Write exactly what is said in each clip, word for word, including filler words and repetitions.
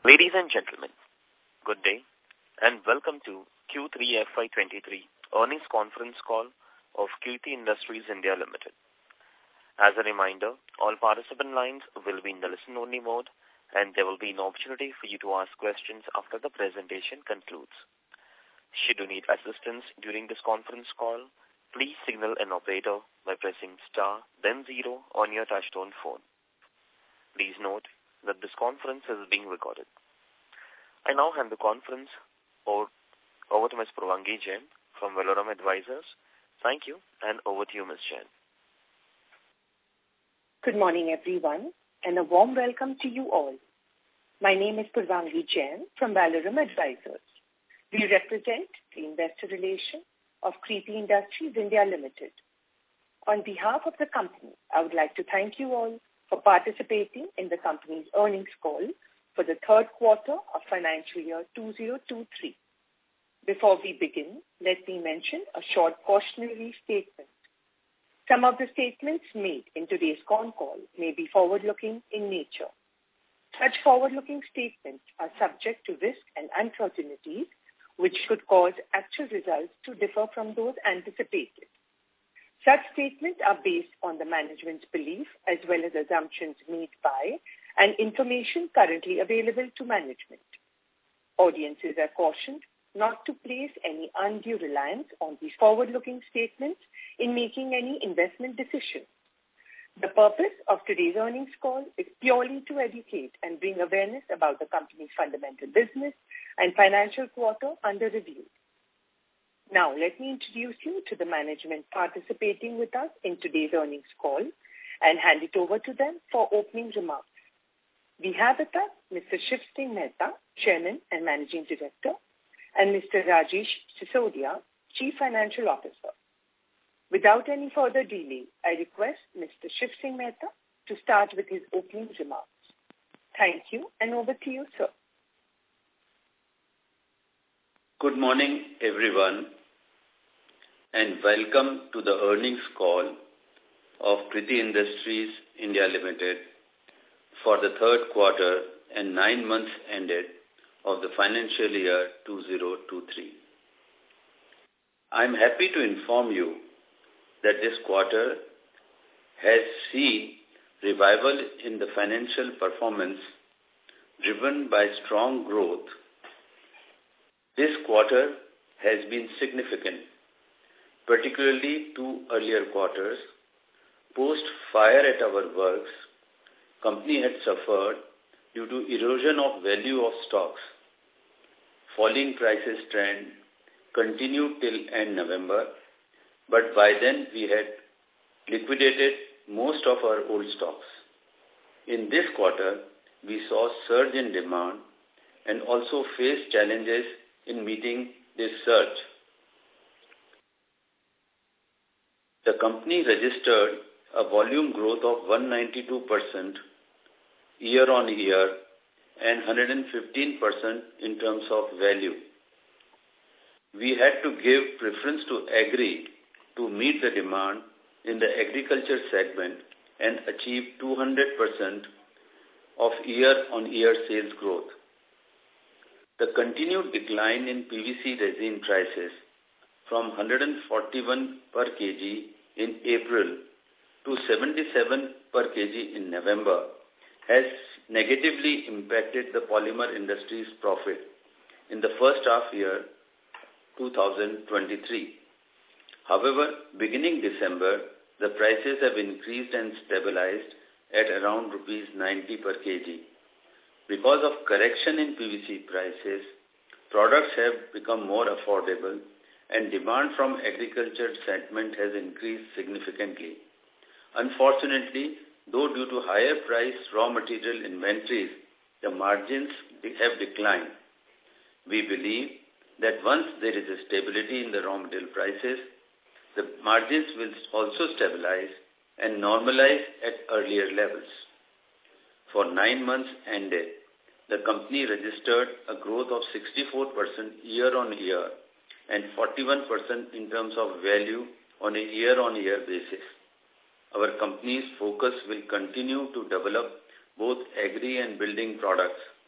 Ladies and gentlemen, good day and welcome to Q three F Y twenty-three earnings conference call of Kirti Industries India Limited. As a reminder, all participant lines will be in the listen-only mode and there will be an opportunity for you to ask questions after the presentation concludes. Should you need assistance during this conference call, please signal an operator by pressing star then zero on your touchtone phone. Please note that this conference is being recorded. I now hand the conference over, over to Miz Purvangi Jain from Valorum Advisors. Thank you, and over to you, Miz Jain. Good morning, everyone, and a warm welcome to you all. My name is Purvangi Jain from Valorum Advisors. We represent the investor relation of Kirti Industries India Limited. On behalf of the company, I would like to thank you all for participating in the company's earnings call for the third quarter of financial year two thousand twenty-three. Before we begin, let me mention a short cautionary statement. Some of the statements made in today's con call may be forward-looking in nature. Such forward-looking statements are subject to risks and uncertainties which could cause actual results to differ from those anticipated. Such statements are based on the management's belief as well as assumptions made by and information currently available to management. Audiences are cautioned not to place any undue reliance on these forward-looking statements in making any investment decisions. The purpose of today's earnings call is purely to educate and bring awareness about the company's fundamental business and financial quarter under review. Now, let me introduce you to the management participating with us in today's earnings call and hand it over to them for opening remarks. We have with us Mister Shiv Singh Mehta, Chairman and Managing Director, and Mister Rajesh Sisodia, Chief Financial Officer. Without any further delay, I request Mister Shiv Singh Mehta to start with his opening remarks. Thank you, and over to you, sir. Good morning, everyone, and welcome to the earnings call of Kirti Industries India Limited for the third quarter and nine months ended of the financial year two thousand twenty-three. I am happy to inform you that this quarter has seen revival in the financial performance driven by strong growth. This quarter has been significant, particularly two earlier quarters. Post-fire at our works, company had suffered due to erosion of value of stocks. Falling prices trend continued till end November, but by then we had liquidated most of our old stocks. In this quarter, we saw surge in demand and also faced challenges in meeting this surge. The company registered a volume growth of one hundred ninety-two percent year-on-year and one hundred fifteen percent in terms of value. We had to give preference to agri to meet the demand in the agriculture segment and achieve two hundred percent of year-on-year sales growth. The continued decline in P V C resin prices from one hundred forty-one per kg in April to seventy-seven per kg in November has negatively impacted the polymer industry's profit in the first half year two thousand twenty-three. However, beginning December, the prices have increased and stabilized at around rupees ninety per kg. Because of correction in P V C prices, products have become more affordable and demand from agriculture segment has increased significantly. Unfortunately, though due to higher price raw material inventories, the margins have declined. We believe that once there is a stability in the raw material prices, the margins will also stabilize and normalize at earlier levels. For nine months ended, the company registered a growth of sixty-four percent year-on-year and forty-one percent in terms of value on a year-on-year basis. Our company's focus will continue to develop both agri and building products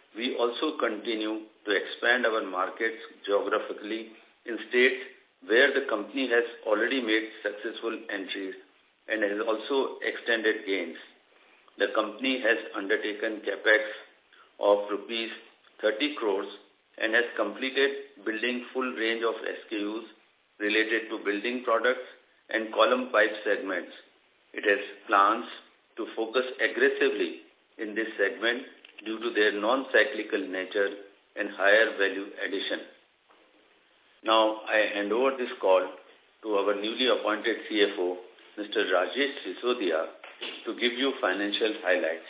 we also continue to expand our markets geographically in states where the company has already made successful entries and has also extended gains. The company has undertaken capex of rupees thirty crores and has completed building full range of S K Us related to building products and column pipe segments. It has plans to focus aggressively in this segment due to their non-cyclical nature and higher value addition. Now, I hand over this call to our newly appointed C F O, Mister Rajesh Sisodia, to give you financial highlights.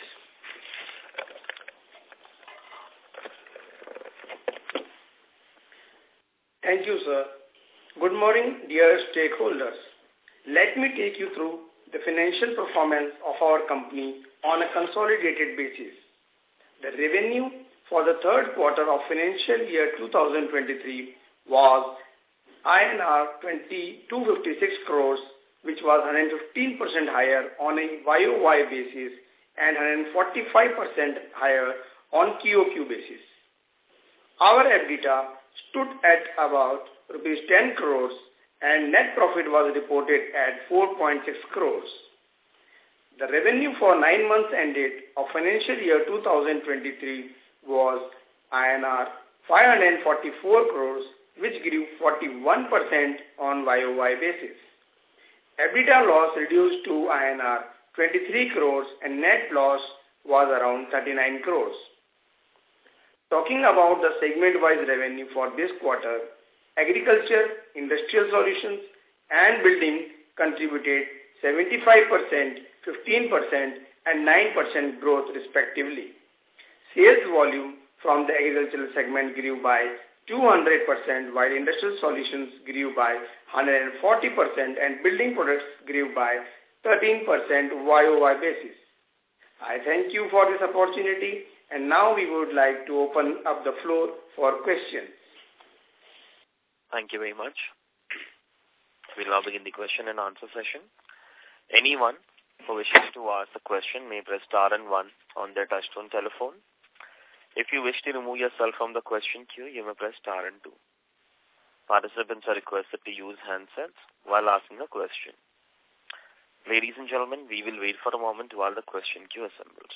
Thank you, sir. Good morning, dear stakeholders. Let me take you through the financial performance of our company on a consolidated basis. The revenue for the third quarter of financial year two thousand twenty-three was I N R two thousand two hundred fifty-six crores, which was one hundred fifteen percent higher on a Y O Y basis and one hundred forty-five percent higher on Q O Q basis. Our EBITDA stood at about rupees ten crores and net profit was reported at four point six crores. The revenue for nine months ended of financial year two thousand twenty-three was I N R five hundred forty-four crores, which grew forty-one percent on Y O Y basis. EBITDA loss reduced to I N R twenty-three crores and net loss was around thirty-nine crores. Talking about the segment-wise revenue for this quarter, agriculture, industrial solutions, and building contributed seventy-five percent, fifteen percent, and nine percent growth respectively. Sales volume from the agricultural segment grew by two hundred percent, while industrial solutions grew by one hundred forty percent and building products grew by thirteen percent Y O Y basis. I thank you for this opportunity, and now we would like to open up the floor for questions. Thank you very much. We'll now begin the question and answer session. Anyone who wishes to ask a question may press star and one on their touchtone telephone. If you wish to remove yourself from the question queue, you may press star and two. Participants are requested to use handsets while asking a question. Ladies and gentlemen, we will wait for a moment while the question queue assembles.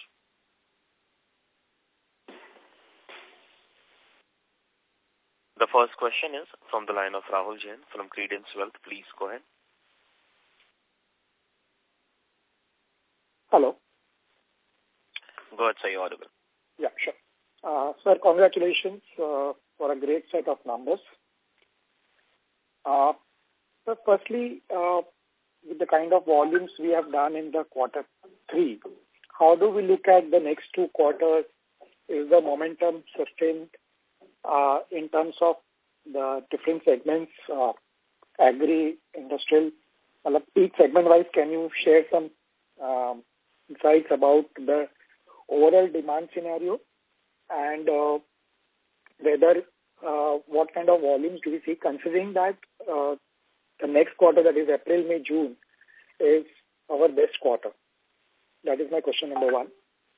The first question is from the line of Rahul Jain from Credence Wealth. Please go ahead. Hello. Go ahead, sir. You're audible. Yeah, sure. Uh, sir, congratulations uh, for a great set of numbers. Uh, so firstly, uh, with the kind of volumes we have done in the quarter three, how do we look at the next two quarters? Is the momentum sustained uh, in terms of the different segments, uh, agri, industrial? Uh, each segment-wise, can you share some um, insights about the overall demand scenario and uh, whether uh, what kind of volumes do we see, considering that uh, the next quarter, that is April, May, June, is our best quarter? That is my question number one.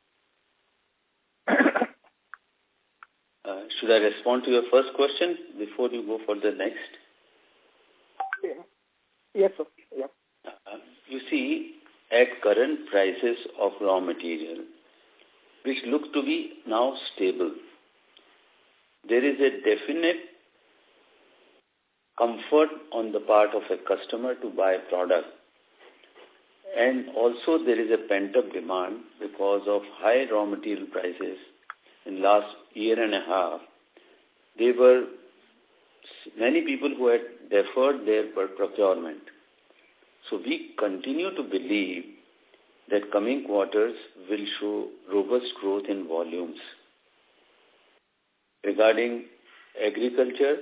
uh, should I respond to your first question before you go for the next? Yeah. Yes, sir. Yeah. Uh, you see, at current prices of raw material, which look to be now stable, there is a definite comfort on the part of a customer to buy product. And also there is a pent-up demand because of high raw material prices in last year and a half. There were many people who had deferred their procurement. So we continue to believe that coming quarters will show robust growth in volumes. Regarding agriculture,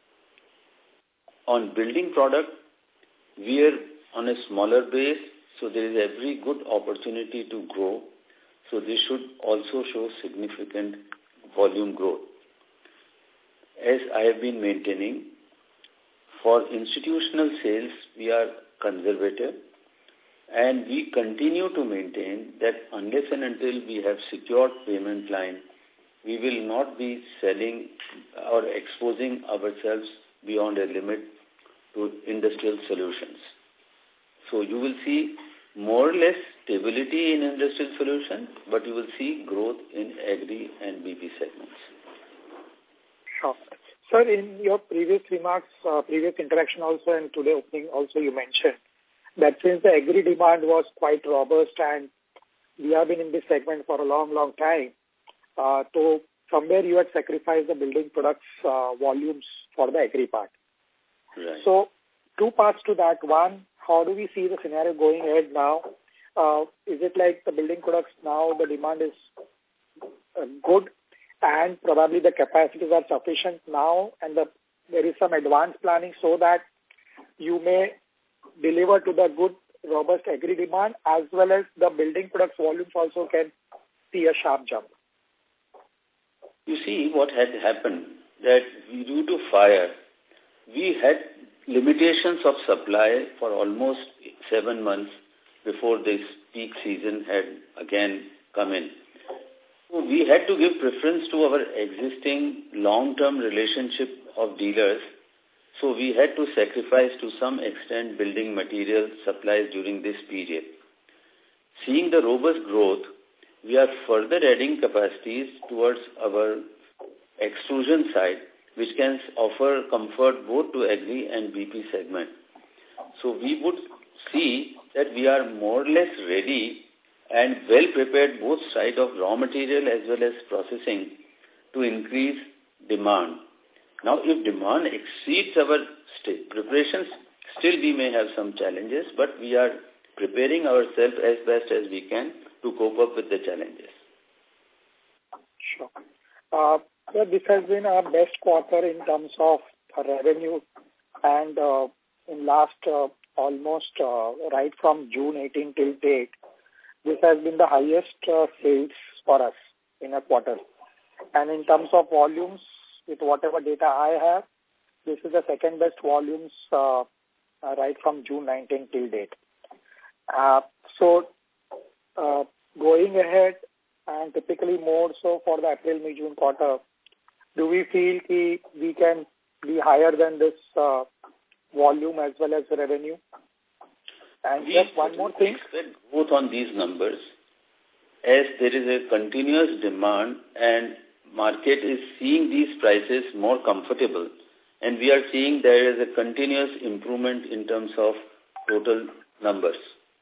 on building product, we are on a smaller base, so there is every good opportunity to grow. So this should also show significant volume growth. As I have been maintaining, for institutional sales, we are conservative, and we continue to maintain that unless and until we have secured payment line we will not be selling or exposing ourselves beyond a limit to industrial solutions. So you will see more or less stability in industrial solutions, but you will see growth in agri and B P segments. Sure. Sir, in your previous remarks, uh, previous interaction also and today opening also you mentioned that since the agri demand was quite robust and we have been in this segment for a long, long time, uh, so somewhere you had sacrificed the building products uh, volumes for the agri part. Right. So two parts to that. One, how do we see the scenario going ahead now? Uh, is it like the building products now, the demand is uh, good and probably the capacities are sufficient now and the, there is some advanced planning so that you may deliver to the good, robust agri demand as well as the building products volumes also can see a sharp jump? You see what had happened that due to fire, we had limitations of supply for almost seven months before this peak season had again come in. So we had to give preference to our existing long-term relationship of dealers. So we had to sacrifice to some extent building material supplies during this period. Seeing the robust growth, we are further adding capacities towards our extrusion side, which can offer comfort both to agri and B P segment. So we would see that we are more or less ready and well prepared both side of raw material as well as processing to increase demand. Now, if demand exceeds our st- preparations, still we may have some challenges, but we are preparing ourselves as best as we can to cope up with the challenges. Sure. Uh, so this has been our best quarter in terms of revenue and uh, in last uh, almost uh, right from June eighteenth till date, this has been the highest uh, sales for us in a quarter. And in terms of volumes, with whatever data I have, this is the second best volumes uh, uh, right from June nineteenth till date. Uh, so uh, going ahead and typically more so for the April, May, June quarter, do we feel ki we can be higher than this uh, volume as well as revenue? And we just one more thing. Both on these numbers, as there is a continuous demand and market is seeing these prices more comfortable, and we are seeing there is a continuous improvement in terms of total numbers.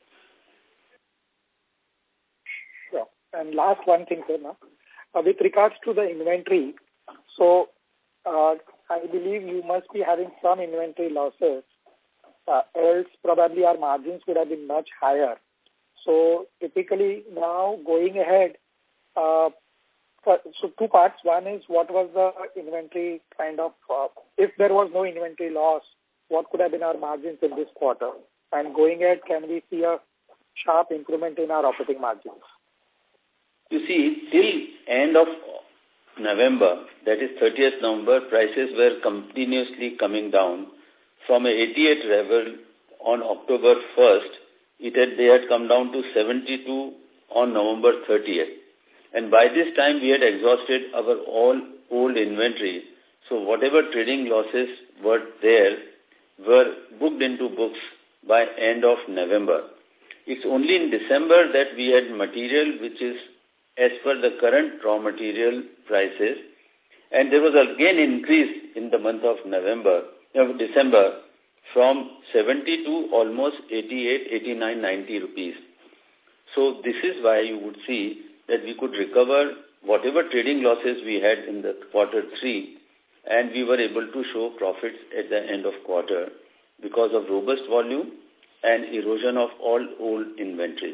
Sure. And last one thing, sir, now. Uh, with regards to the inventory, so uh, I believe you must be having some inventory losses, uh, else probably our margins would have been much higher. So typically now going ahead, uh, for, so two parts. One is what was the inventory kind of, uh, if there was no inventory loss, what could have been our margins in this quarter? And going ahead, can we see a sharp improvement in our operating margins? You see, till end of November, that is thirtieth November, prices were continuously coming down. From a eighty-eight level on October first, it had, they had come down to seventy-two on November thirtieth. And by this time, we had exhausted our all old inventory. So whatever trading losses were there were booked into books by end of November. It's only in December that we had material which is as per the current raw material prices. And there was again increase in the month of November, of December, from seventy to almost eighty-eight, eighty-nine, ninety rupees. So this is why you would see that we could recover whatever trading losses we had in the quarter three, and we were able to show profits at the end of quarter because of robust volume and erosion of all old inventories.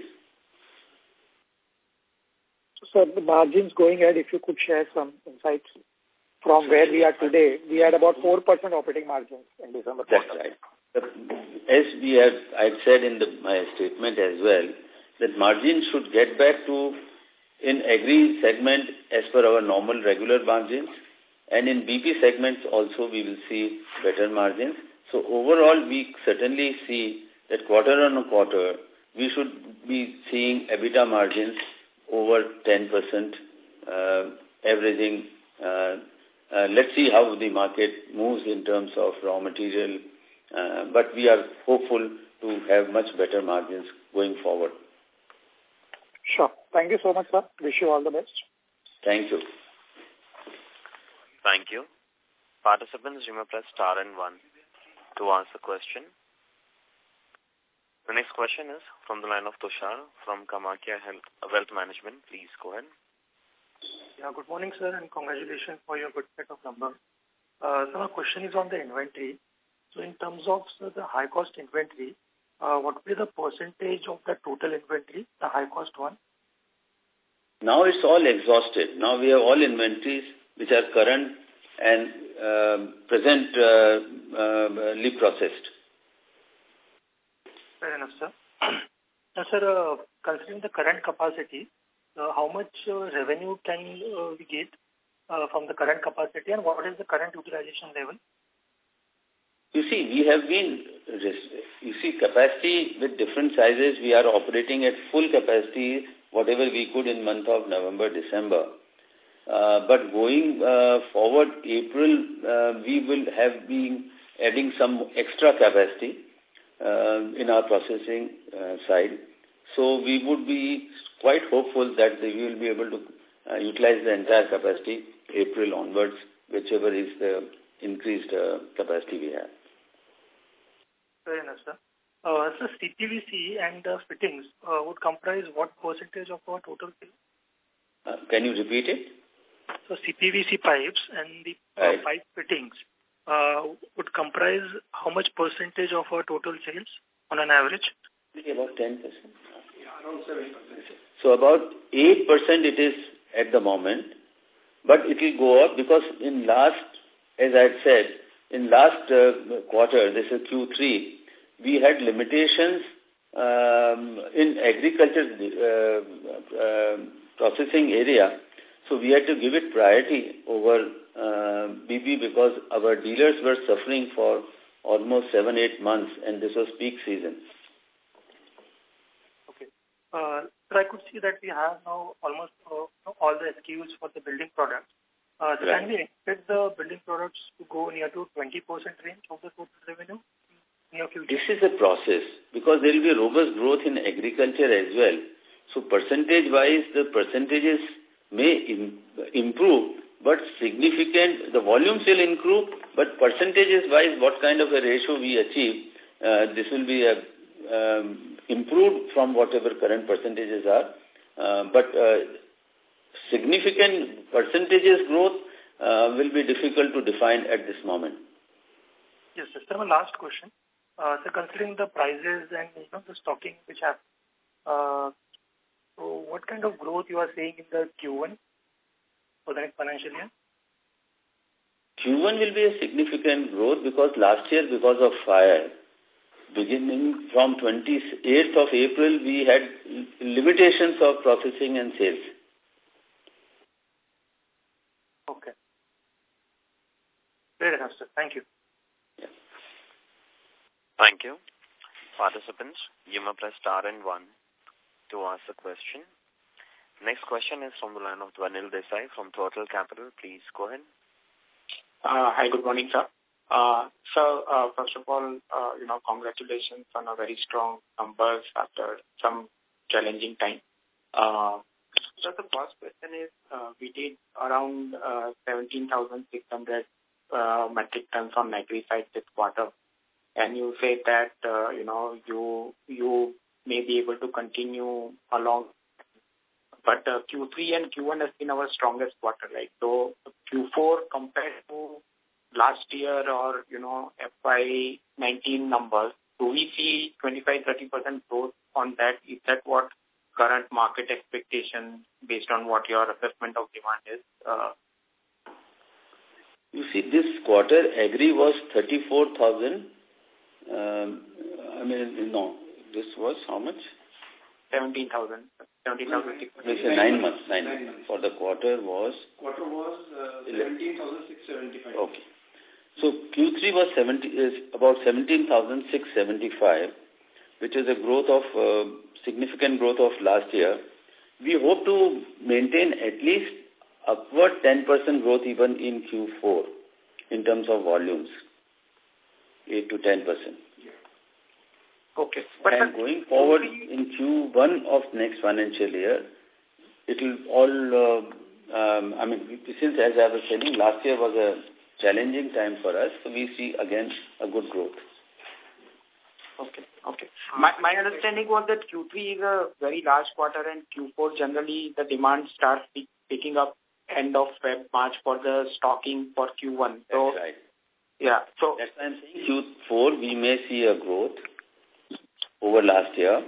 So the margins going ahead, if you could share some insights from where we are today. We had about four percent operating margins in December. That's right. As we have, I had said in the, my statement as well, that margins should get back to, in agri segment, as per our normal regular margins, and in B P segments also we will see better margins. So overall, we certainly see that quarter on quarter, we should be seeing EBITDA margins over ten percent uh, averaging. Uh, uh, let's see how the market moves in terms of raw material, uh, but we are hopeful to have much better margins going forward. Sure. Thank you so much, sir. Wish you all the best. Thank you. Thank you. Participants, you may press star and one to ask a question. The next question is from the line of Tushar from Kamakhya Health, Wealth Management. Please go ahead. Yeah, good morning, sir, and congratulations for your good set of numbers. Uh, so my question is on the inventory. So in terms of sir, the high-cost inventory, uh, what will be the percentage of the total inventory, the high-cost one? Now it's all exhausted. Now we have all inventories which are current and uh, present uh, uh, processed. Fair enough, sir. Now, sir, uh, considering the current capacity, uh, how much uh, revenue can uh, we get uh, from the current capacity, and what is the current utilization level? You see, we have been, you see, capacity with different sizes, we are operating at full capacity, whatever we could in month of November, December. Uh, but going uh, forward, April, uh, we will have been adding some extra capacity uh, in our processing uh, side. So we would be quite hopeful that we will be able to uh, utilize the entire capacity April onwards, whichever is the increased uh, capacity we have. Fair enough, sir. Uh, so C P V C and uh, fittings uh, would comprise what percentage of our total sales? Uh, can you repeat it? So C P V C pipes and the uh, right. pipe fittings uh, would comprise how much percentage of our total sales on an average? Maybe about ten percent. Yeah, around seven percent. So about eight percent it is at the moment, but it will go up because in last, as I had said, in last uh, quarter, this is Q three, we had limitations um, in agriculture uh, uh, processing area. So we had to give it priority over uh, B P because our dealers were suffering for almost seven, eight months, and this was peak season. Okay. Uh, so I could see that we have now almost uh, all the S K Us for the building products. Uh, so right. Can we expect the building products to go near to twenty percent range of the total revenue? This is a process because there will be robust growth in agriculture as well. So percentage-wise, the percentages may im improve, but significant, the volumes will improve, but percentages-wise, what kind of a ratio we achieve, uh, this will be a, um, improved from whatever current percentages are. Uh, but uh, significant percentages growth uh, will be difficult to define at this moment. Yes, sir. So my last question. Uh, so considering the prices and you know, the stocking which have, uh, so what kind of growth you are seeing in the Q one for the next financial year? Q one will be a significant growth because last year, because of fire, beginning from twenty-eighth of April, we had limitations of processing and sales. Okay. Fair enough, sir. Thank you. Yeah. Thank you. Participants, you may press star and one to ask a question. Next question is from the line of Dwanil Desai from Total Capital. Please go ahead. Uh, hi, good morning, sir. Uh, so, uh, first of all, uh, you know, congratulations on a very strong numbers after some challenging time. Uh, so the first question is, uh, we did around uh, seventeen thousand six hundred uh, metric tons on agri side this quarter. And you said that, uh, you know, you you may be able to continue along. But uh, Q three and Q one has been our strongest quarter, right? So Q four compared to last year or, you know, F Y nineteen numbers, do we see twenty-five to thirty percent growth on that? Is that what current market expectation based on what your assessment of demand is? Uh, you see, this quarter, agri was thirty-four thousand. Um, I mean, no, this was how much? seventeen thousand. seventeen thousand six hundred. This is nine months. Nine, nine months. For the quarter was? Quarter was uh, seventeen thousand six hundred seventy-five. Okay. So Q three was seventy, is about seventeen thousand six hundred seventy-five, which is a growth of, uh, significant growth of last year. We hope to maintain at least upward ten percent growth even in Q four in terms of volumes, eight to ten percent. Okay. But and going forward in Q one of next financial year, it will all, uh, um, I mean, since as I was saying, last year was a challenging time for us, so we see again a good growth. Okay, okay. My, my understanding was that Q three is a very large quarter and Q four generally the demand starts pick, picking up end of Feb, March for the stocking for Q one. So, that's right. Yeah. So that's why I'm saying Q four we may see a growth over last year.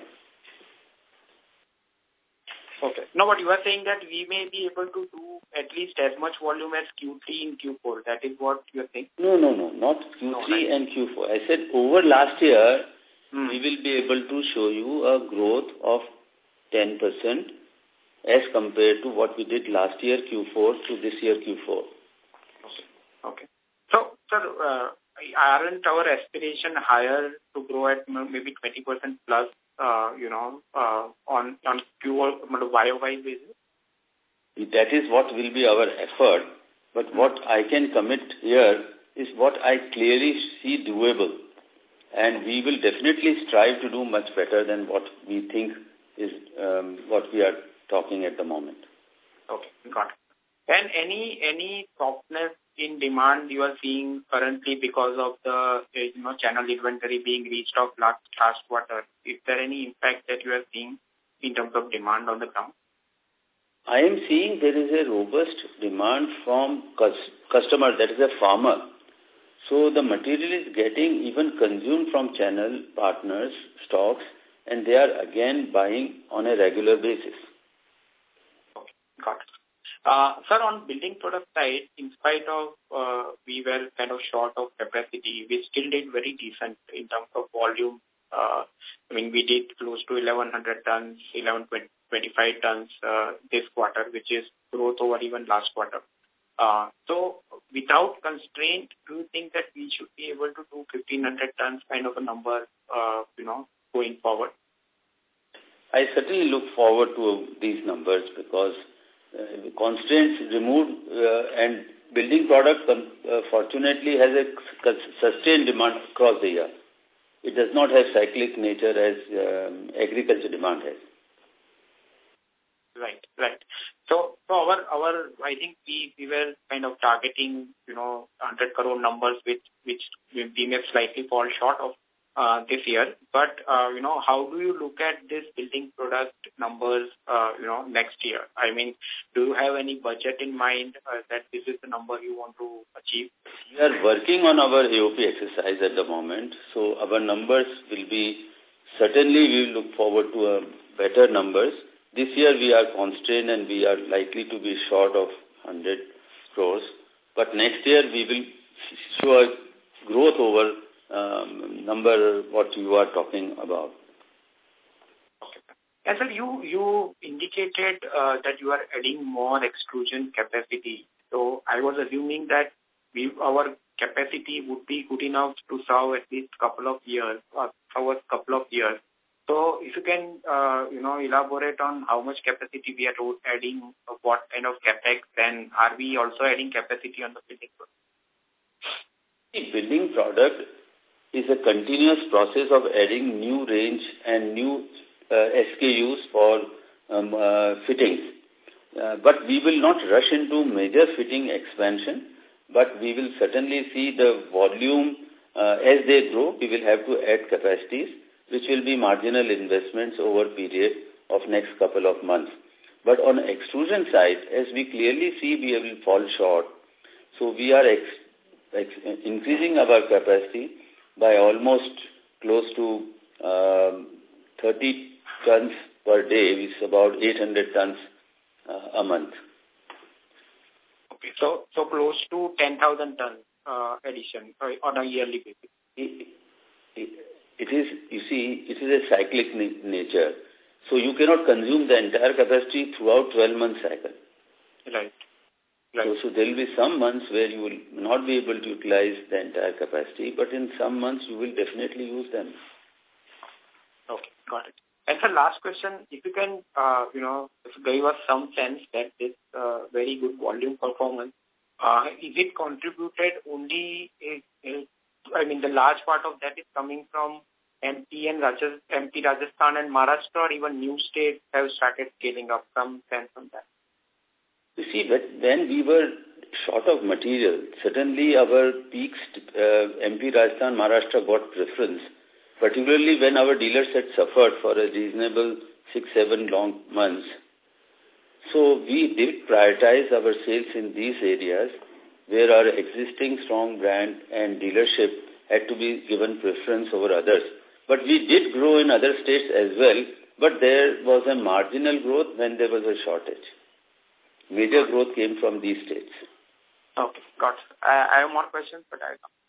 Okay. No, but you are saying that we may be able to do at least as much volume as Q three in Q four. That is what you are saying? No, no, no. Not Q three no, right. and Q four. I said over last year, hmm. we will be able to show you a growth of ten percent as compared to what we did last year Q four to this year Q four. Okay. Okay. So, sir, uh, aren't our aspiration higher to grow at maybe twenty percent plus, uh, you know, uh, on, on Q Y O Y basis? That is what will be our effort. But what I can commit here is what I clearly see doable. And we will definitely strive to do much better than what we think is um, what we are talking at the moment. Okay, got it. And any any softness in demand you are seeing currently because of the you know channel inventory being restocked last last quarter? Is there any impact that you are seeing in terms of demand on the ground? I am seeing there is a robust demand from customer, that is a farmer. So the material is getting even consumed from channel partners, stocks, and they are again buying on a regular basis. Okay, got it. Uh, sir, on building product side, in spite of uh, we were kind of short of capacity, we still did very decent in terms of volume. Uh, I mean, we did close to eleven hundred tons, eleven twenty-five tons uh, this quarter, which is growth over even last quarter. Uh, so, without constraint, do you think that we should be able to do fifteen hundred tons kind of a number, uh, you know, going forward? I certainly look forward to these numbers because uh, constraints removed uh, and building product uh, fortunately has a sustained demand across the year. It does not have cyclic nature as um, agriculture demand has. Right, right. So, so our, our, I think we, we were kind of targeting, you know, one hundred crore numbers, which, which we may slightly fall short of uh, this year. But, uh, you know, how do you look at this building product numbers, uh, you know, next year? I mean, do you have any budget in mind uh, that this is the number you want to achieve? We are working on our A O P exercise at the moment. So our numbers will be, certainly we will look forward to uh, better numbers. This year we are constrained and we are likely to be short of one hundred crores. But next year we will show a growth over um, number what you are talking about. Okay. And sir, you, you indicated uh, that you are adding more extrusion capacity. So I was assuming that we, our capacity would be good enough to serve at least couple of years, or our couple of years. So if you can, uh, you know, elaborate on how much capacity we are adding, what kind of capex, then are we also adding capacity on the building product? The building product is a continuous process of adding new range and new uh, S K Us for um, uh, fittings. Uh, but we will not rush into major fitting expansion, but we will certainly see the volume uh, as they grow. We will have to add capacities, which will be marginal investments over a period of next couple of months. But on extrusion side, as we clearly see, we will fall short. So we are ex ex increasing our capacity by almost close to um, thirty tons per day, which is about eight hundred tons uh, a month. Okay, so so close to ten thousand tons uh, addition uh, on a yearly basis. It, it, It is, you see, it is a cyclic nature. So you cannot consume the entire capacity throughout twelve-month cycle. Right. right. So, so there will be some months where you will not be able to utilize the entire capacity, but in some months you will definitely use them. Okay, got it. And the last question, if you can, uh, you know, give us some sense that this uh, very good volume performance, uh, is it contributed only, a, a, I mean, the large part of that is coming from M P and Rajasthan, M P, Rajasthan and Maharashtra, or even new states have started scaling up? Some sense on that. You see, when we were short of material, suddenly our peaks, uh, M P, Rajasthan, Maharashtra got preference, particularly when our dealers had suffered for a reasonable six, seven long months. So we did prioritize our sales in these areas where our existing strong brand and dealership had to be given preference over others. But we did grow in other states as well, but there was a marginal growth when there was a shortage. Major growth came from these states. Okay, got it. I, I have more questions, but I will.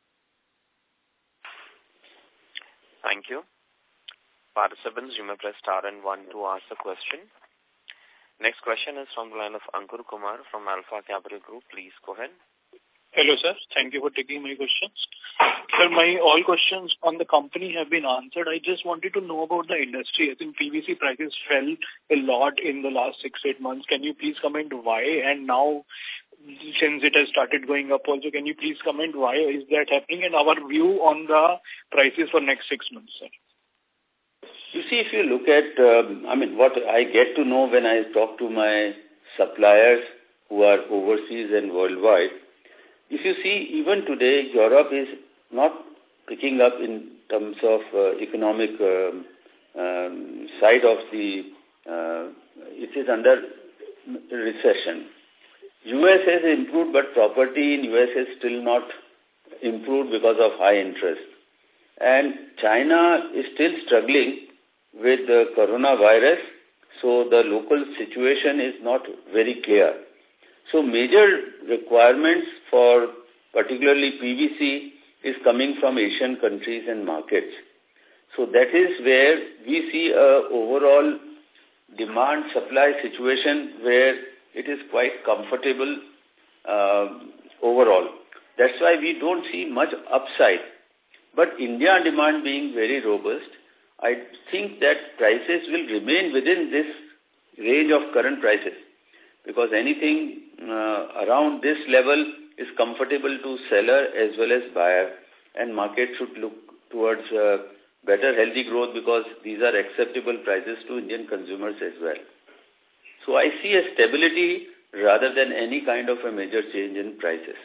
Thank you. Participants, you may press star and one to ask a question. Next question is from the line of Ankur Kumar from Alpha Capital Group. Please go ahead. Hello, sir. Thank you for taking my questions. Sir, my all questions on the company have been answered. I just wanted to know about the industry. I think P V C prices fell a lot in the last six, eight months. Can you please comment why? And now, since it has started going up also, can you please comment why is that happening and our view on the prices for next six months, sir? You see, if you look at, um, I mean, what I get to know when I talk to my suppliers who are overseas and worldwide, if you see, even today, Europe is not picking up in terms of uh, economic um, um, side of the, uh, it is under recession. U S has improved, but property in U S has still not improved because of high interest. And China is still struggling with the coronavirus, so the local situation is not very clear. So major requirements for particularly P V C is coming from Asian countries and markets. So that is where we see a overall demand-supply situation where it is quite comfortable uh, overall. That's why we don't see much upside. But India demand being very robust, I think that prices will remain within this range of current prices, because anything uh, around this level is comfortable to seller as well as buyer, and market should look towards uh, better healthy growth because these are acceptable prices to Indian consumers as well. So I see a stability rather than any kind of a major change in prices.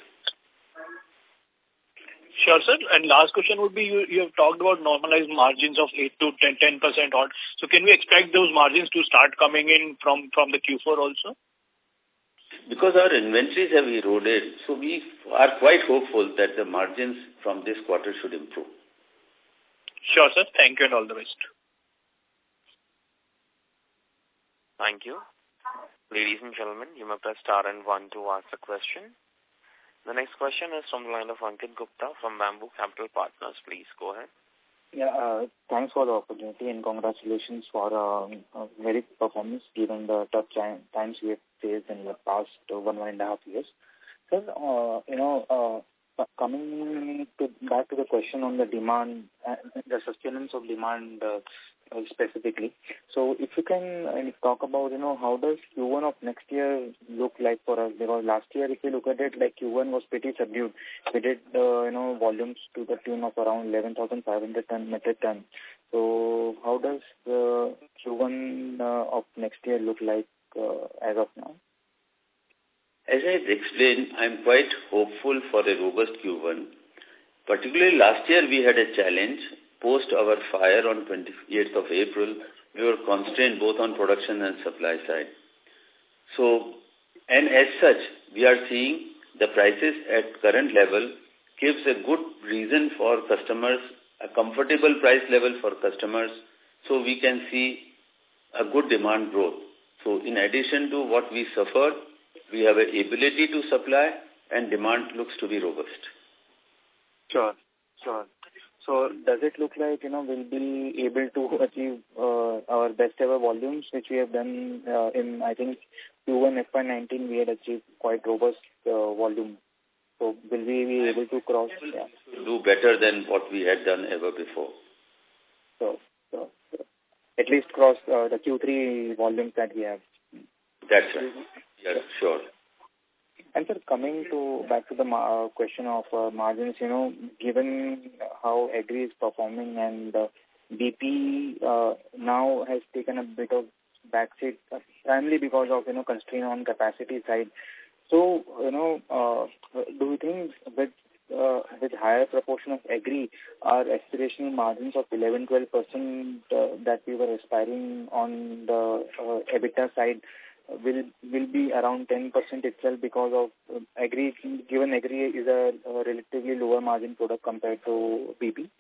Sure, sir. And last question would be, you, you have talked about normalized margins of eight to ten percent odd. So can we expect those margins to start coming in from, from the Q four also? Because our inventories have eroded, so we are quite hopeful that the margins from this quarter should improve. Sure, sir. Thank you and all the best. Thank you. Ladies and gentlemen, you may press star and one to ask a question. The next question is from the line of Ankit Gupta from Bamboo Capital Partners. Please go ahead. Yeah, uh, thanks for the opportunity and congratulations for uh, a very good performance given the tough times we have faced in the past uh, one, one and a half years. So, uh, you know, uh, coming to, back to the question on the demand, uh, the sustenance of demand uh, uh, specifically. So if you can uh, talk about, you know, how does Q one of next year look like for us? Because last year, if you look at it, like Q one was pretty subdued. We did, uh, you know, volumes to the tune of around eleven thousand five hundred ton, metric ton. So how does the Q one uh, of next year look like uh, as of now? As I explained, I am quite hopeful for a robust Q one. Particularly last year we had a challenge. Post our fire on twenty-eighth of April, we were constrained both on production and supply side. So, and as such, we are seeing the prices at current level gives a good reason for customers, a comfortable price level for customers, so we can see a good demand growth. So in addition to what we suffered, we have an ability to supply and demand looks to be robust. Sure, sure. So does it look like, you know, we'll be able to achieve uh, our best ever volumes, which we have done uh, in, I think, Q one F Y nineteen, we had achieved quite robust uh, volume. So will we be able to cross? Yeah. Do better than what we had done ever before. So, so, so. at least cross uh, the Q three volumes that we have. That's right. Yes, sure. And sir, coming to back to the uh, question of uh, margins, you know, given how Agri is performing and uh, B P uh, now has taken a bit of backseat, uh, primarily because of, you know, constraint on capacity side. So, you know, uh, do you think with uh, with higher proportion of Agri, our aspirational margins of eleven to twelve percent uh, that we were aspiring on the uh, EBITDA side will will be around ten percent itself because of uh, Agri, given Agri is a, a relatively lower margin product compared to B P?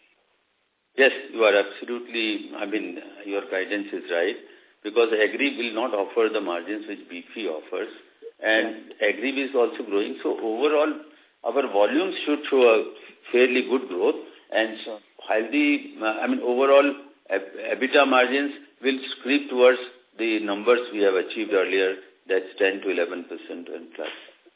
Yes, you are absolutely, I mean, your guidance is right, because Agri will not offer the margins which B P offers, and yeah. Agri is also growing. So overall, our volumes should show a fairly good growth, and sure. healthy, I mean, overall EBITDA margins will creep towards the numbers we have achieved earlier, that's ten to eleven percent and plus.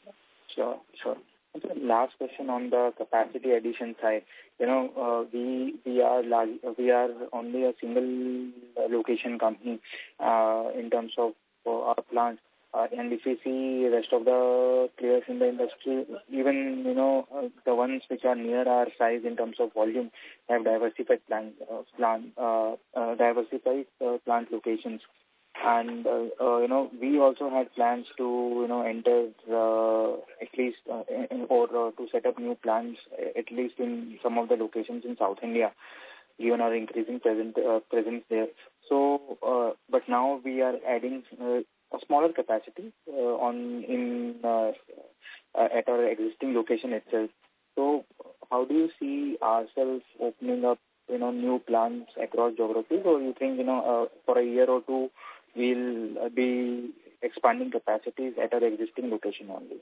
Sure, sure. Last question on the capacity addition side. You know, uh, we we are large, we are only a single location company uh, in terms of uh, our plants. Uh, and if we see the rest of the players in the industry, even, you know, uh, the ones which are near our size in terms of volume have diversified plant, uh, plant, uh, uh, diversified uh, plant locations. And, uh, uh, you know, we also had plans to, you know, enter uh, at least uh, in, or uh, to set up new plants, at least in some of the locations in South India, given our increasing present, uh, presence there. So, uh, but now we are adding uh, a smaller capacity uh, on in uh, uh, at our existing location itself. So, how do you see ourselves opening up, you know, new plants across geographies, or you think, you know, uh, for a year or two, we'll uh, be expanding capacities at our existing location only?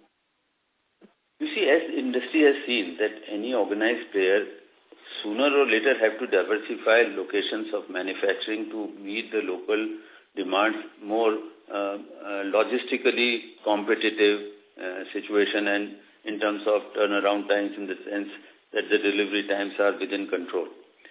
You see, as industry has seen that any organized player sooner or later have to diversify locations of manufacturing to meet the local demands, more uh, uh, logistically competitive uh, situation, and in terms of turnaround times, in the sense that the delivery times are within control.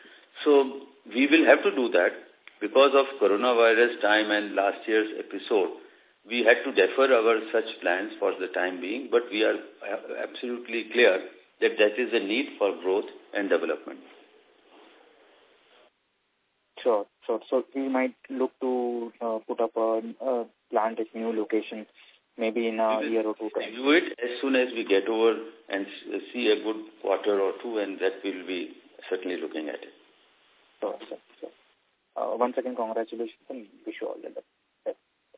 So we will have to do that. Because of coronavirus time and last year's episode, we had to defer our such plans for the time being, but we are absolutely clear that that is a need for growth and development. Sure, sure. So we might look to uh, put up a, a plant at new location, maybe in a year or two time. Do it as soon as we get over and see a good quarter or two, and that we'll be certainly looking at it. Sure, sure, sure. Uh, once again, congratulations and wish you all the best.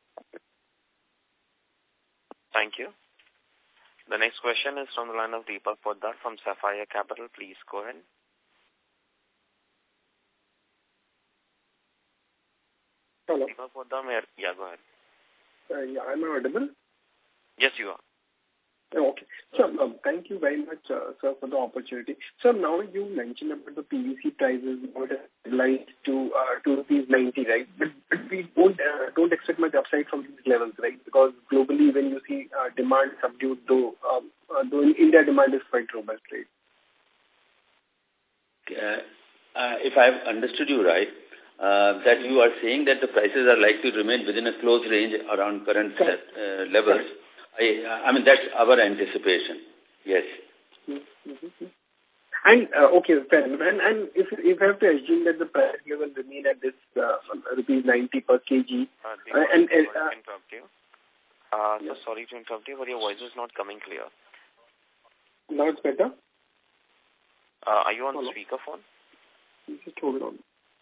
Thank you. The next question is from the line of Deepak Poddar from Sapphire Capital. Please go ahead. Hello. Deepak Poddar, may I, yeah, go ahead. Uh, yeah, am I audible? Yes, you are. Okay. So, um, thank you very much, uh, sir, for the opportunity. So, now you mentioned about the P V C prices like to uh, to rupees ninety, right? But, but we don't uh, don't expect much upside from these levels, right? Because globally, when you see uh, demand subdued, though, um, uh, though in India demand is quite robust, right? Uh, uh, if I've understood you right, uh, that you are saying that the prices are likely to remain within a close range around current set, uh, levels. Correct. I, I mean, that's our anticipation. Yes. Mm-hmm. And, uh, okay, fair enough. And, and if, if I have to assume that the price level remain at this uh, rupees ninety per kg. Uh, uh, and, and, uh, to interrupt you. Uh, yeah. So sorry to interrupt you, but your voice is not coming clear. Now it's better? Uh, are you on Hello. speakerphone? Just hold on.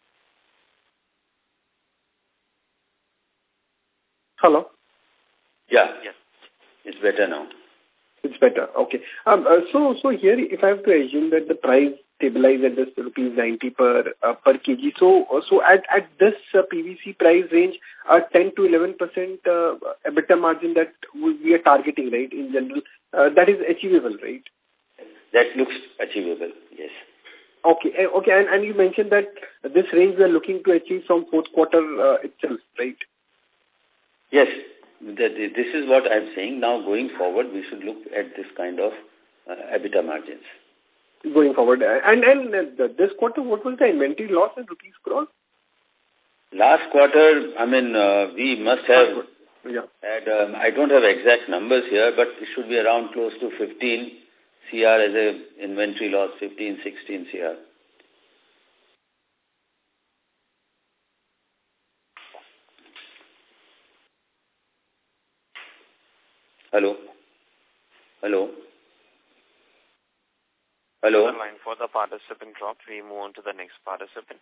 Hello? Yeah. Yes. It's better now. It's better. Okay. Um, uh, so, so here, if I have to assume that the price stabilize at this rupees ninety per uh, per kg, so so at at this uh, P V C price range, uh, ten to eleven percent uh, EBITDA margin that we are targeting, right? In general, uh, that is achievable, right? That looks achievable. Yes. Okay. Okay. And and you mentioned that this range we are looking to achieve from fourth quarter uh, itself, right? Yes. This is what I'm saying. Now, going forward, we should look at this kind of uh, EBITDA margins. Going forward. And and uh, this quarter, what was the inventory loss in rupees crore? Last quarter, I mean, uh, we must have yeah. had, um, I don't have exact numbers here, but it should be around close to fifteen C R as a inventory loss, fifteen, sixteen C R. Hello? Hello? Hello? The line for the participant dropped. We move on to the next participant.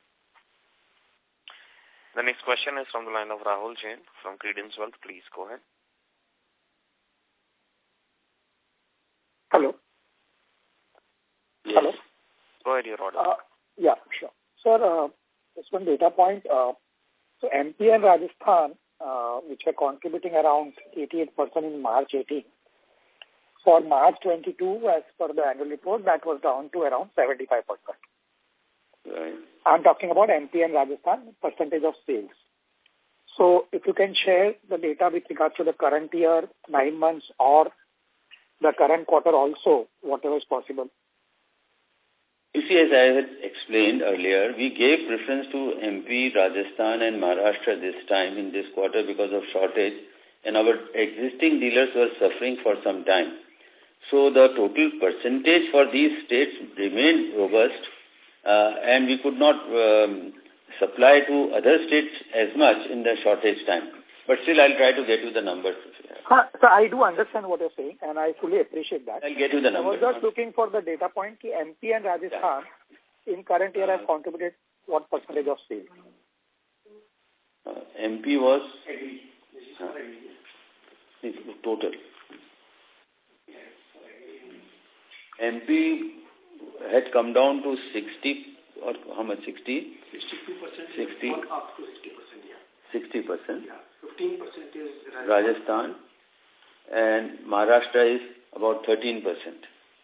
The next question is from the line of Rahul Jain from Credence Wealth. Please go ahead. Hello. Yes. Hello. Go ahead, your order. Uh, yeah, sure. Sir, uh, just one data point. Uh, so M P and Rajasthan, uh, which are contributing around eighty-eight percent in March eighteen. For March twenty-two, as per the annual report, that was down to around seventy-five percent. Right. I'm talking about M P and Rajasthan percentage of sales. So if you can share the data with regards to the current year, nine months, or the current quarter also, whatever is possible. You see, as I had explained earlier, we gave preference to M P, Rajasthan and Maharashtra this time in this quarter because of shortage, and our existing dealers were suffering for some time. So the total percentage for these states remained robust, uh, and we could not um, supply to other states as much in the shortage time. But still, I'll try to get you the numbers. Huh, so I do understand what you're saying, and I fully appreciate that. I'll get you the numbers. I was just looking for the data point. M P and Rajasthan yeah. in current year have contributed what percentage of sales? Uh, M P was uh, total. M P had come down to sixty, or how much, sixty? sixty-two percent. sixty. Up to sixty percent, yeah. sixty percent. Yeah. fifteen percent is Rajasthan. Rajasthan. And Maharashtra is about thirteen percent.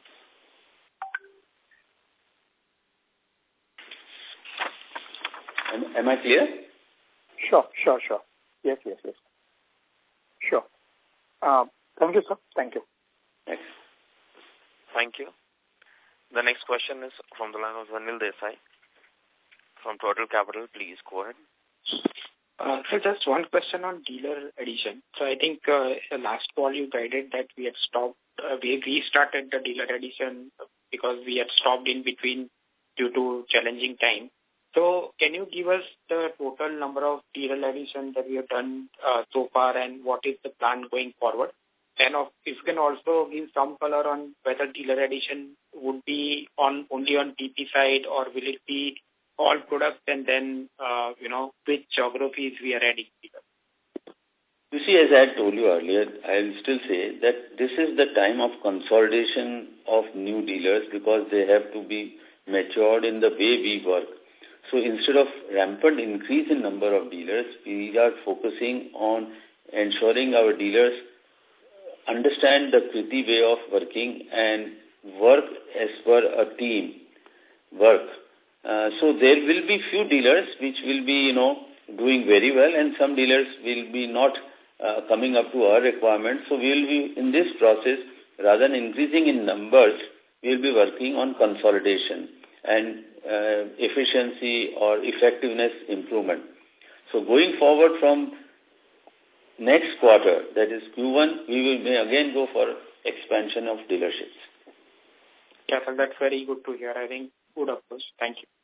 Am, am I clear? Sure, sure, sure. Yes, yes, yes. Sure. Uh, thank you, sir. Thank you. Thanks. Thank you. The next question is from the line of Vanil Desai from Total Capital. Please go ahead. Uh, so just one question on dealer addition. So I think uh, last call you guided that we had stopped, uh, we restarted the dealer addition because we had stopped in between due to challenging time. So can you give us the total number of dealer addition that we have done uh, so far, and what is the plan going forward? And of, if you can also give some color on whether dealer addition would be on only on T P side, or will it be all products, and then, uh, you know, which geographies we are adding. You see, as I told you earlier, I'll still say that this is the time of consolidation of new dealers because they have to be matured in the way we work. So instead of rampant increase in number of dealers, we are focusing on ensuring our dealers understand the Kriti way of working and work as per a team work. Uh, so there will be few dealers which will be, you know, doing very well, and some dealers will be not uh, coming up to our requirements. So we will be, in this process, rather than increasing in numbers, we will be working on consolidation and uh, efficiency or effectiveness improvement. So going forward from next quarter, that is Q one, we will may again go for expansion of dealerships. Yeah, so that's very good to hear. I think good approach. Thank you.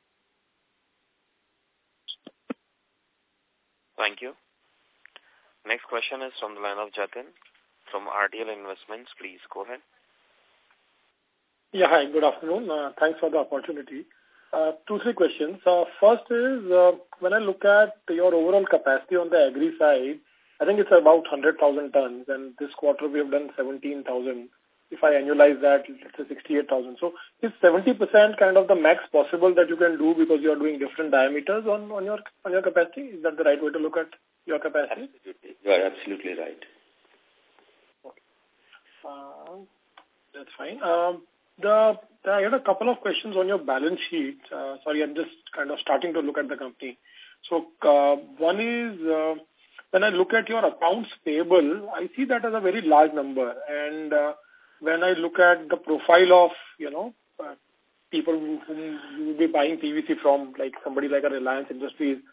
Thank you. Next question is from the line of Jatin from R D L Investments. Please go ahead. Yeah, hi, good afternoon. Uh, thanks for the opportunity. Uh, two, three questions. Uh, first is, uh, when I look at your overall capacity on the agri side, I think it's about one hundred thousand tons, and this quarter we have done seventeen thousand. If I annualize that, it's a sixty-eight thousand. So is seventy percent kind of the max possible that you can do because you are doing different diameters on, on your on your capacity? Is that the right way to look at your capacity? Absolutely. You are absolutely right. Okay. Uh, that's fine. Um, the, the I had a couple of questions on your balance sheet. Uh, sorry, I'm just kind of starting to look at the company. So uh, one is, uh, when I look at your accounts payable, I see that as a very large number. And uh, when I look at the profile of, you know, uh, people whom you will be buying P V C from, like somebody like a Reliance Industries,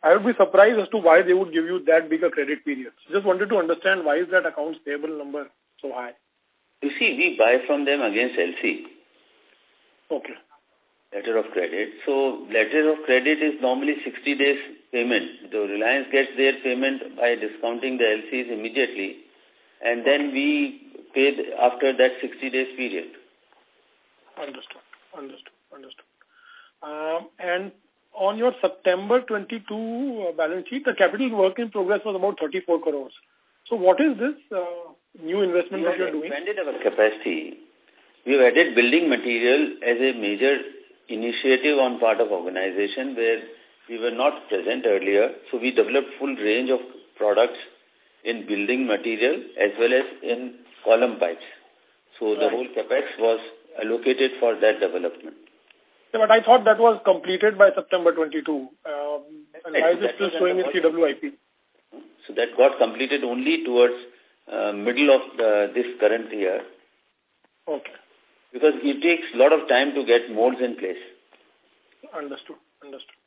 I would be surprised as to why they would give you that big a credit period. So just wanted to understand why is that accounts payable number so high? You see, we buy from them against L C. Okay. Letter of credit. So letter of credit is normally sixty days payment. The Reliance gets their payment by discounting the L Cs immediately, and then we pay after that sixty days period. Understood. Understood. Understood. Um, and on your September twenty-two uh, balance sheet, the capital work in progress was about thirty-four crores. So what is this uh, new investment we that you are doing? We have expanded our capacity. We have added building material as a major initiative on part of organization where we were not present earlier. So we developed full range of products in building material as well as in column pipes. So right. The whole capex was allocated for that development. Yeah, but I thought that was completed by September twenty-two. Um, and why is it still showing in C W I P? So that got completed only towards uh, middle of the, this current year. Okay. Because it takes a lot of time to get molds in place. Understood. Understood.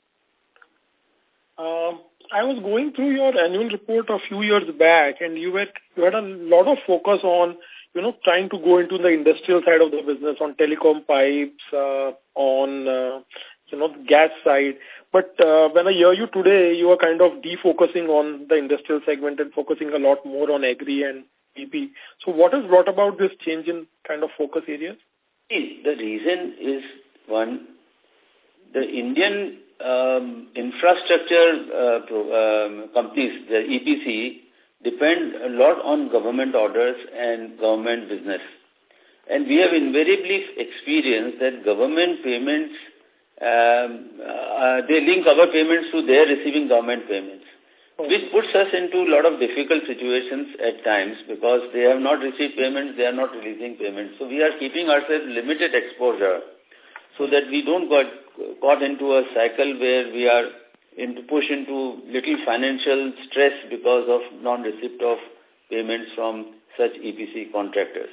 Um, I was going through your annual report a few years back, and you had you had a lot of focus on, you know, trying to go into the industrial side of the business, on telecom pipes, uh, on, uh, you know, gas side. But uh, when I hear you today, you are kind of defocusing on the industrial segment and focusing a lot more on agri and P P. So what has brought about this change in kind of focus areas? The reason is, one, the Indian um, infrastructure uh, pro, um, companies, the E P C, depend a lot on government orders and government business. And we have invariably experienced that government payments, um, uh, they link our payments to their receiving government payments, which puts us into a lot of difficult situations at times because they have not received payments, they are not releasing payments. So we are keeping ourselves limited exposure so that we don't got, got into a cycle where we are into push into little financial stress because of non-receipt of payments from such E P C contractors.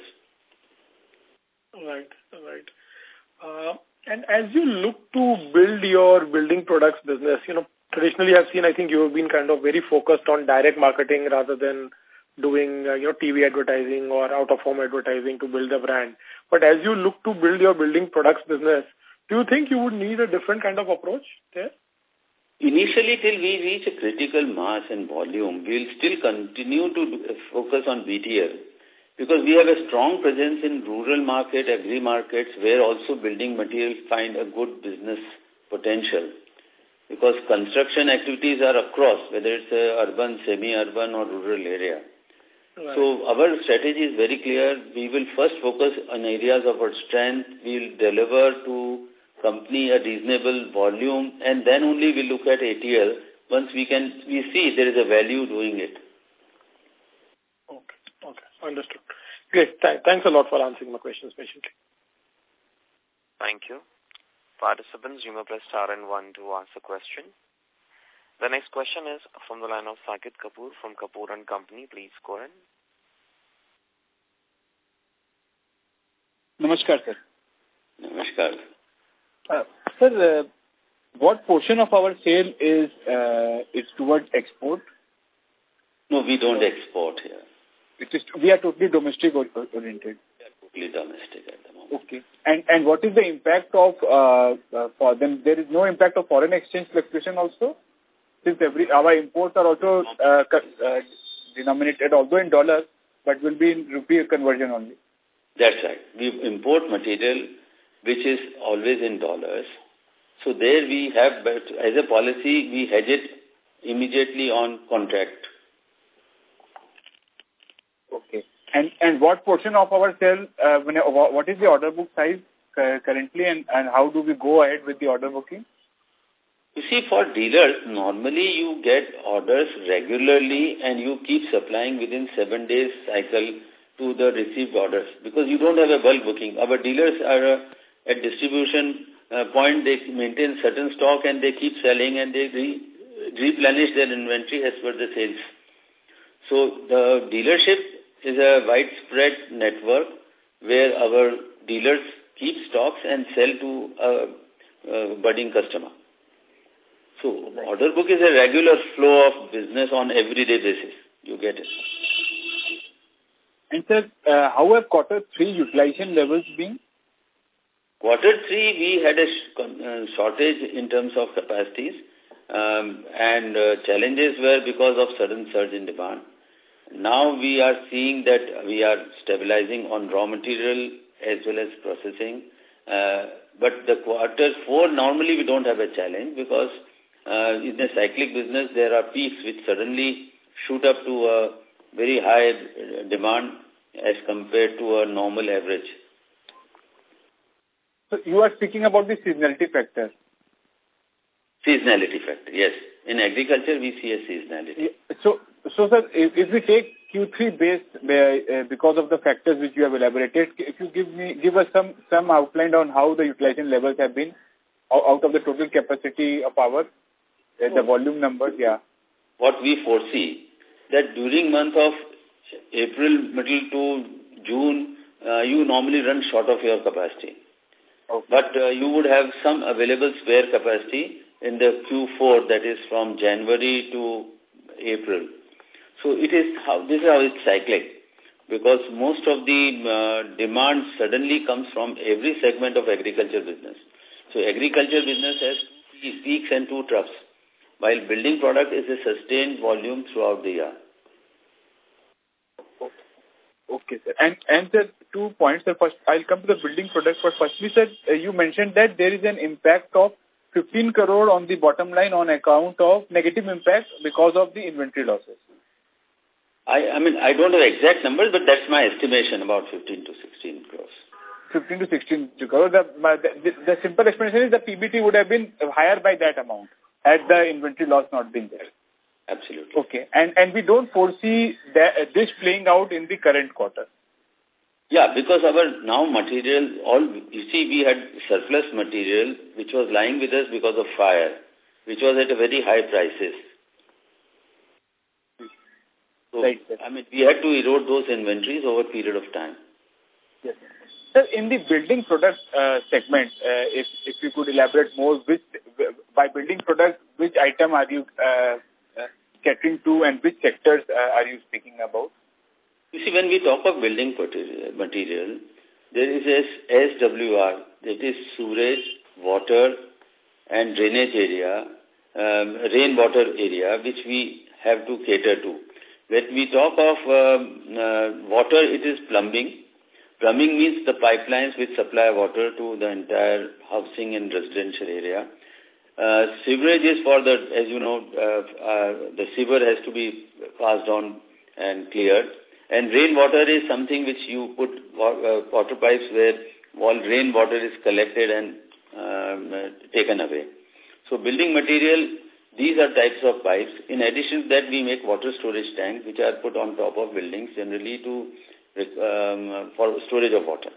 Right, right. Uh, and as you look to build your building products business, you know, traditionally I've seen, I think you have been kind of very focused on direct marketing rather than doing, uh, you know, T V advertising or out-of-home advertising to build the brand. But as you look to build your building products business, do you think you would need a different kind of approach there? Initially, till we reach a critical mass and volume, we'll still continue to focus on B T L because we have a strong presence in rural market, agri markets, where also building materials find a good business potential. Because construction activities are across, whether it's a urban, semi-urban or rural area. Right. So our strategy is very clear. We will first focus on areas of our strength. We'll deliver to company a reasonable volume, and then only we look at A T L once we can we see there is a value doing it. Okay, okay, understood. Great, Th thanks a lot for answering my questions patiently. Thank you. Participants, you may press star and one to ask a question. The next question is from the line of Saket Kapoor from Kapoor and Company. Please go ahead. Namaskar, sir. Namaskar. Uh, sir, uh, what portion of our sale is uh, is towards export? No, we don't export here. It is, we are totally domestic oriented. We are totally domestic at the moment. Okay. And and what is the impact of uh, uh, for them? There is no impact of foreign exchange fluctuation also, since every our imports are also uh, uh, denominated although in dollars, but will be in rupee conversion only. That's right. We import material which is always in dollars. So there we have, but as a policy, we hedge it immediately on contract. Okay. And and what portion of our sale, uh, when, what is the order book size uh, currently, and, and how do we go ahead with the order booking? You see, for dealers, normally you get orders regularly and you keep supplying within seven days cycle to the received orders because you don't have a bulk booking. Our dealers are uh, at distribution uh, point, they maintain certain stock and they keep selling and they re replenish their inventory as per the sales. So the dealership is a widespread network where our dealers keep stocks and sell to a, a budding customer. So order book is a regular flow of business on everyday basis. You get it. And sir, uh, how have quarter three utilization levels been? Quarter three, we had a sh uh, shortage in terms of capacities, um, and uh, challenges were because of sudden surge in demand. Now we are seeing that we are stabilizing on raw material as well as processing. Uh, but the quarter four, normally we don't have a challenge because uh, in the cyclic business, there are peaks which suddenly shoot up to a very high demand as compared to a normal average. So you are speaking about the seasonality factor. Seasonality factor, yes. In agriculture, we see a seasonality. So, so sir, if, if we take Q three based uh, because of the factors which you have elaborated, if you give me give us some some outline on how the utilization levels have been out of the total capacity of our uh, the volume numbers, yeah. What we foresee that during month of April, middle to June, uh, you normally run short of your capacity. Okay. But uh, you would have some available spare capacity in the Q four, that is from January to April. So it is how this is how it's cyclic, because most of the uh, demand suddenly comes from every segment of agriculture business. So agriculture business has two peaks and two troughs, while building product is a sustained volume throughout the year. Okay, sir. And and the two points. Sir, first, I'll come to the building product. But firstly, sir, uh, you mentioned that there is an impact of fifteen crore on the bottom line on account of negative impact because of the inventory losses. I, I mean, I don't have exact numbers, but that's my estimation, about fifteen to sixteen crores. fifteen to sixteen crores. The, the, the simple explanation is the P B T would have been higher by that amount had the inventory loss not been there. Absolutely. Okay. And and we don't foresee that, uh, this playing out in the current quarter. Yeah, because our now material, all you see, we had surplus material which was lying with us because of fire, which was at a very high prices. So, right, I mean, we had to erode those inventories over a period of time. Yes. Sir, in the building product uh, segment, uh, if if you could elaborate more, which by building product, which item are you uh, uh, catering to, and which sectors uh, are you speaking about? You see, when we talk of building material, there is a S W R, that is sewerage, water, and drainage area, um, rainwater area, which we have to cater to. When we talk of um, uh, water, it is plumbing. Plumbing means the pipelines which supply water to the entire housing and residential area. Uh, sewerage is for the, as you know, uh, uh, the sewer has to be passed on and cleared. And rainwater is something which you put uh, water pipes where all rainwater is collected and um, uh, taken away. So building material, these are types of pipes. In addition to that, we make water storage tanks which are put on top of buildings generally to um, for storage of water.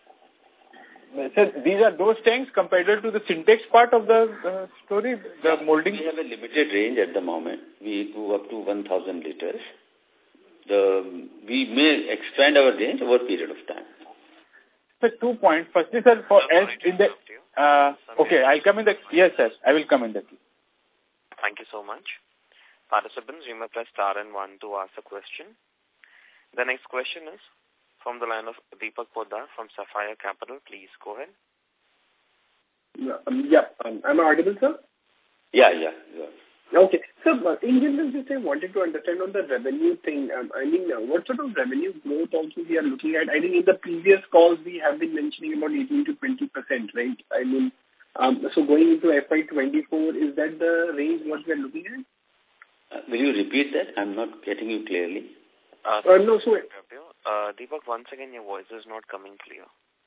So these are those tanks compared to the syntax part of the uh, story, the yeah, molding? We have a limited range at the moment. We go up to one thousand liters. The, we may expand our range over a period of time. So two points. Firstly, sir, for S in the... Uh, okay, I'll come in the... Yes, sir. I will come in the queue. Thank you so much. Participants, you may press star and one to ask a question. The next question is from the line of Deepak Poddar from Sapphire Capital. Please go ahead. Yeah, um, yeah. Um, am I audible, sir? Yeah, yeah. yeah. Okay. So, uh, in general, just I wanted to understand on the revenue thing. Um, I mean, uh, what sort of revenue growth also we are looking at? I think in the previous calls, we have been mentioning about eighteen to twenty percent, right? I mean, um, so going into F Y twenty-four, is that the range what we are looking at? Uh, will you repeat that? I'm not getting you clearly. Uh, uh, no, so... Uh, Deepak, once again, your voice is not coming clear.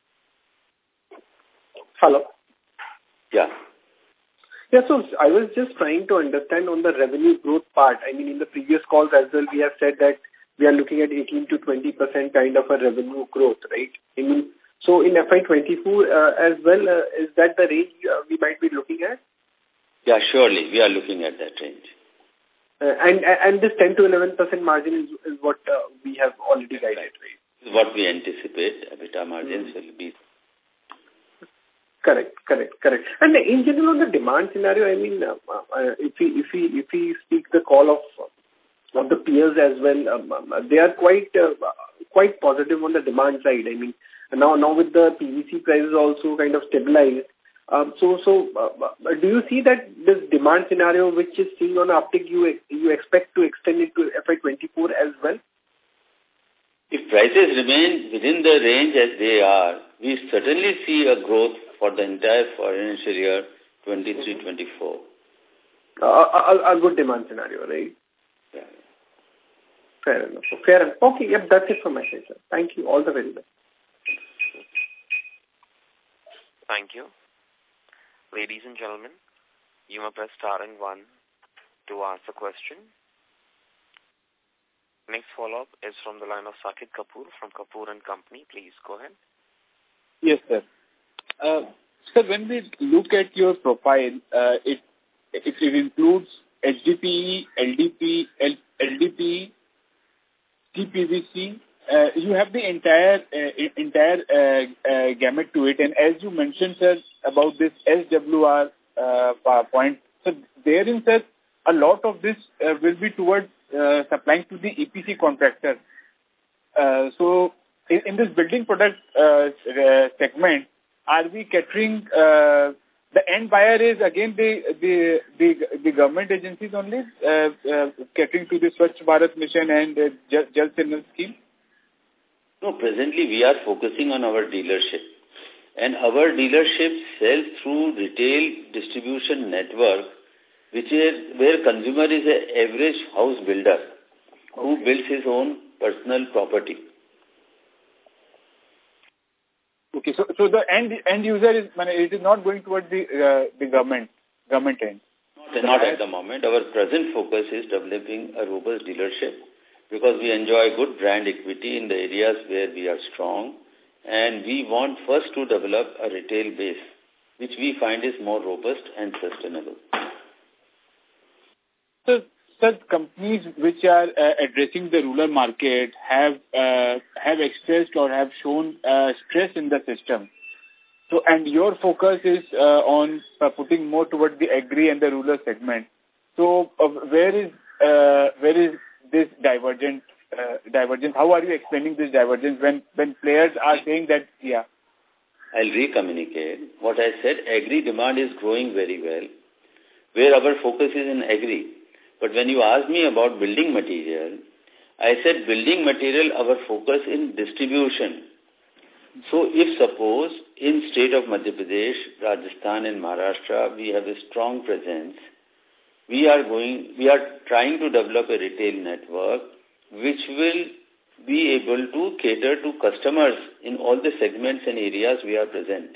Hello? Yeah. Yeah, so I was just trying to understand on the revenue growth part. I mean, in the previous calls as well, we have said that we are looking at eighteen to twenty percent kind of a revenue growth, right? I mean, so in F Y twenty-four uh, as well, uh, is that the range uh, we might be looking at? Yeah, surely. We are looking at that range. Uh, and and this ten to eleven percent margin is, is what uh, we have already guided, right? This is what we anticipate. EBITDA margins mm-hmm. will be. Correct, correct, correct. And in general, on the demand scenario, I mean, uh, uh, if we if we if we speak the call of of the peers as well, um, um, they are quite uh, quite positive on the demand side. I mean, now now with the P V C prices also kind of stabilized. Um, so so uh, do you see that this demand scenario, which is seeing on uptick, you you expect to extend it to F Y twenty-four as well? If prices remain within the range as they are, we certainly see a growth for the entire financial year twenty-three twenty-four. Uh, a, a good demand scenario, right? Yeah. Fair enough. Fair enough. Okay, yep, that's it from my side, sir. Thank you. All the very best. Thank you. Ladies and gentlemen, you may press star and one to ask a question. Next follow-up is from the line of Saket Kapoor from Kapoor and Company. Please go ahead. Yes, sir. Uh, sir, when we look at your profile, uh, it, it it includes H D P E, L D P, L, LDPE, C P V C. Uh, you have the entire uh, entire uh, uh, gamut to it, and as you mentioned, sir, about this S W R uh, point, so therein, sir, a lot of this uh, will be towards uh, supplying to the E P C contractor. Uh, so, in, in this building product uh, uh, segment, are we catering? Uh, the end buyer is again the the the, the government agencies only, uh, uh, catering to the Swachh Bharat Mission and uh, Jal Jeevan scheme. No, presently we are focusing on our dealership. And our dealership sells through retail distribution network, which is where consumer is an average house builder who builds his own personal property. Okay, so so the end end user is, it is not going towards the uh, the government government end. Not, not at the moment. Our present focus is developing a robust dealership, because we enjoy good brand equity in the areas where we are strong, and we want first to develop a retail base, which we find is more robust and sustainable. So, such companies which are uh, addressing the rural market have uh, have expressed or have shown uh, stress in the system. So, and your focus is uh, on uh, putting more towards the agri and the rural segment. So, uh, where is uh, where is this divergent uh, divergence? How are you explaining this divergence when when players are saying that, yeah? I'll re-communicate. What I said, agri demand is growing very well, where our focus is in agri. But when you ask me about building material, I said building material, our focus in distribution. So if suppose in state of Madhya Pradesh, Rajasthan and Maharashtra, we have a strong presence, we are going, we are trying to develop a retail network which will be able to cater to customers in all the segments and areas we are present.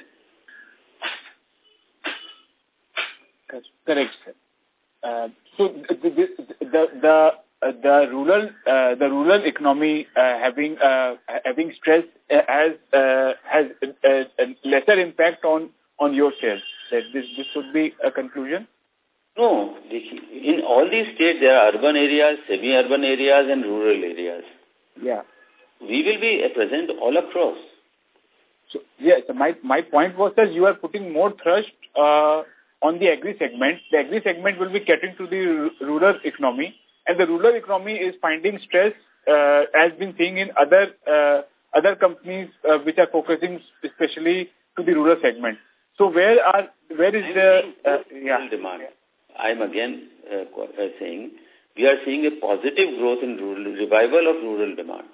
Correct, sir. Uh, so the the the, the, uh, the rural uh, the rural economy uh, having uh, having stress uh, has uh, has a, a lesser impact on on your sales. That this this would be a conclusion. No, in all these states there are urban areas, semi-urban areas and rural areas. Yeah. We will be present all across. So, yes, yeah, so my, my point was that you are putting more thrust uh, on the agri segment. The agri segment will be catering to the rural economy, and the rural economy is finding stress, uh, as been seen in other uh, other companies uh, which are focusing especially to the rural segment. So where are where is the uh, yeah. demand? I'm again uh, saying we are seeing a positive growth in rural, revival of rural demand.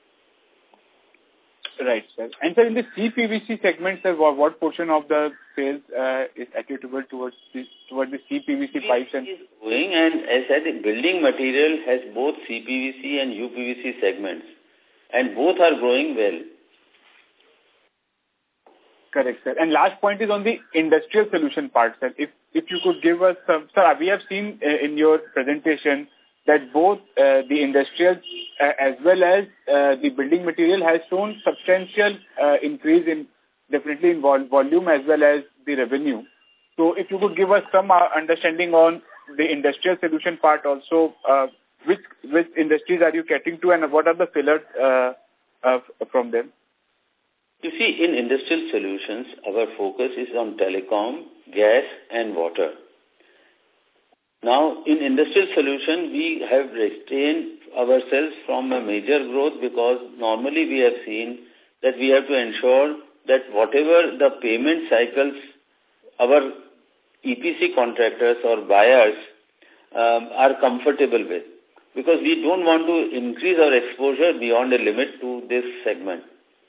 Right, sir. And sir, in the C P V C segment, sir, what, what portion of the sales uh, is attributable towards the, towards the C P V C pipes? And is going, and as I said, building material has both C P V C and U P V C segments, and both are growing well. Correct, sir. And last point is on the industrial solution part, sir. If if you could give us some, sir, we have seen uh, in your presentation that both uh, the industrial uh, as well as uh, the building material has shown substantial uh, increase in definitely in vol volume as well as the revenue. So if you could give us some uh, understanding on the industrial solution part also, uh, which which industries are you catering to and what are the pillars uh, uh, from them? You see, in industrial solutions, our focus is on telecom, gas, and water. Now, in industrial solution, we have restrained ourselves from a major growth because normally we have seen that we have to ensure that whatever the payment cycles our E P C contractors or buyers um, are comfortable with, because we don't want to increase our exposure beyond a limit to this segment.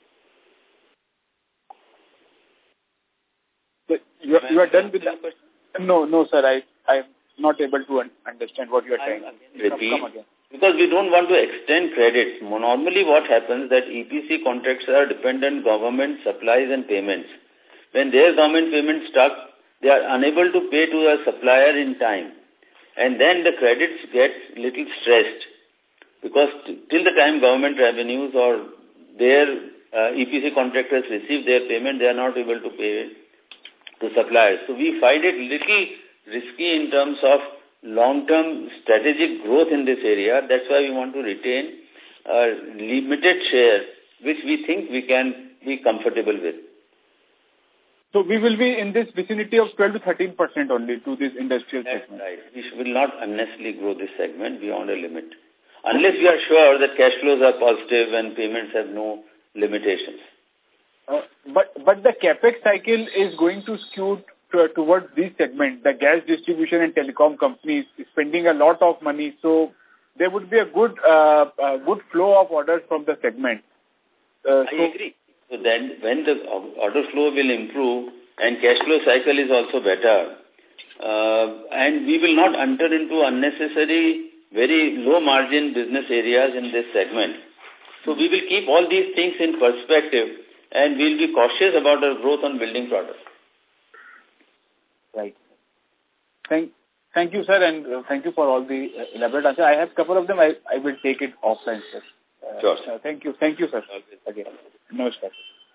But you, you are done with that? No, no, sir. I I am not able to un understand what you are trying to repeat. Come, come again. Because we don't want to extend credits. Normally what happens that E P C contracts are dependent government supplies and payments. When their government payments stuck, they are unable to pay to the supplier in time. And then the credits get little stressed. Because till the time government revenues or their uh, E P C contractors receive their payment, they are not able to pay to suppliers. So we find it little risky in terms of long-term strategic growth in this area. That's why we want to retain a limited share, which we think we can be comfortable with. So we will be in this vicinity of twelve to thirteen percent only to this industrial That's segment. Right. We will not unnecessarily grow this segment beyond a limit. Unless we are sure that cash flows are positive and payments have no limitations. Uh, but but the capex cycle is going to skew to, towards this segment. The gas distribution and telecom companies spending a lot of money, so there would be a good uh, uh, good flow of orders from the segment. Uh, I so agree. So then when the order flow will improve and cash flow cycle is also better, uh, and we will not enter into unnecessary, very low margin business areas in this segment. So we will keep all these things in perspective and we'll be cautious about our growth on building products. Right. Thank, thank you, sir, and uh, thank you for all the uh, elaborate answers. I have a couple of them. I, I will take it offline, sir. Uh, sure. Uh, thank you. Thank you, sir. Again. No, sir.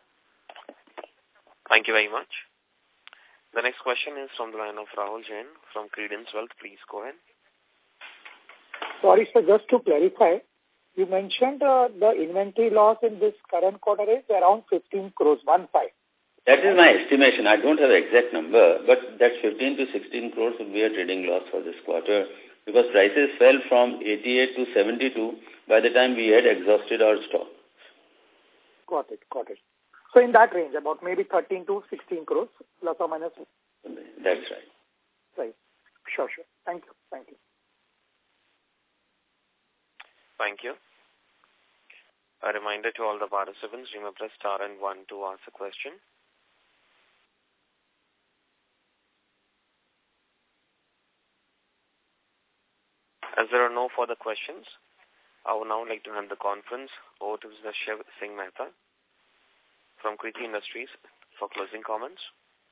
Thank you very much. The next question is from the line of Rahul Jain from Credence Wealth. Please go ahead. Sorry, sir, just to clarify, you mentioned uh, the inventory loss in this current quarter is around fifteen crores, one five. That is my estimation. I don't have an exact number, but that fifteen to sixteen crores would be a trading loss for this quarter because prices fell from eighty-eight to seventy-two by the time we had exhausted our stock. Got it, got it. So in that range, about maybe thirteen to sixteen crores, plus or minus. That's right. Right. Sure, sure. Thank you. Thank you. Thank you. A reminder to all the participants, you may press star and one to ask a question. As there are no further questions, I would now like to hand the conference over to Mister Shiv Singh Mehta from Kriti Industries for closing comments.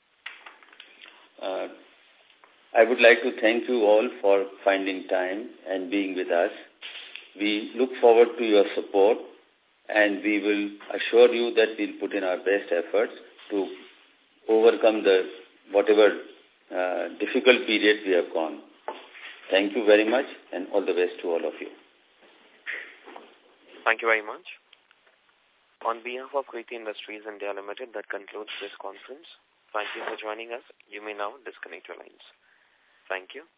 Uh, I would like to thank you all for finding time and being with us. We look forward to your support and we will assure you that we'll put in our best efforts to overcome the whatever uh, difficult period we have gone. Thank you very much and all the best to all of you. Thank you very much. On behalf of Kriti Industries India Limited, that concludes this conference. Thank you for joining us. You may now disconnect your lines. Thank you.